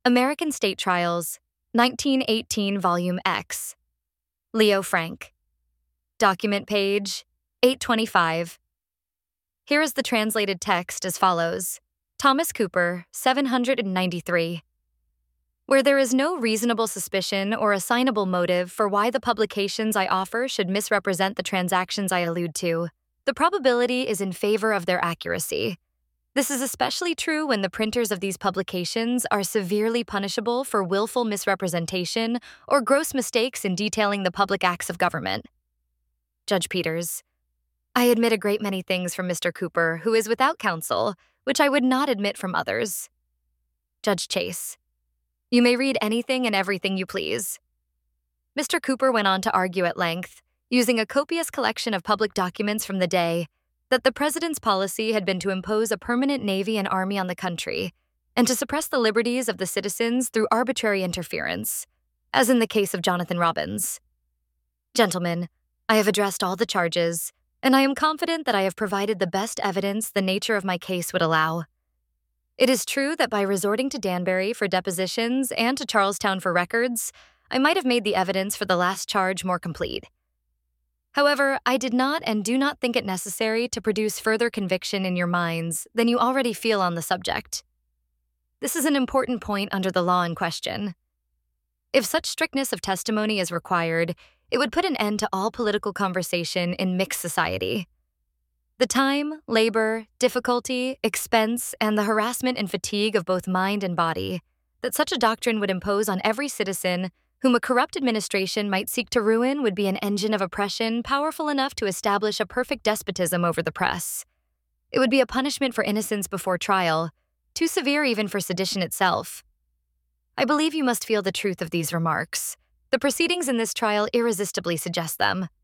American State Trials, 1918 Volume X. Leo Frank. Document page 825. Here is the translated text as follows. Thomas Cooper, 793. Where there is no reasonable suspicion or assignable motive for why the publications I offer should misrepresent the transactions I allude to, the probability is in favor of their accuracy. This is especially true when the printers of these publications are severely punishable for willful misrepresentation or gross mistakes in detailing the public acts of government. Judge Peters. I admit a great many things from Mr. Cooper, who is without counsel, which I would not admit from others. Judge Chase. You may read anything and everything you please. Mr. Cooper went on to argue at length, using a copious collection of public documents from the day, that the president's policy had been to impose a permanent navy and army on the country, and to suppress the liberties of the citizens through arbitrary interference, as in the case of Jonathan Robbins. Gentlemen, I have addressed all the charges, and I am confident that I have provided the best evidence the nature of my case would allow. It is true that by resorting to Danbury for depositions and to Charlestown for records, I might have made the evidence for the last charge more complete. However, I did not and do not think it necessary to produce further conviction in your minds than you already feel on the subject. This is an important point under the law in question. If such strictness of testimony is required, it would put an end to all political conversation in mixed society. The time, labor, difficulty, expense, and the harassment and fatigue of both mind and body that such a doctrine would impose on every citizen whom a corrupt administration might seek to ruin would be an engine of oppression powerful enough to establish a perfect despotism over the press. It would be a punishment for innocence before trial, too severe even for sedition itself. I believe you must feel the truth of these remarks. The proceedings in this trial irresistibly suggest them.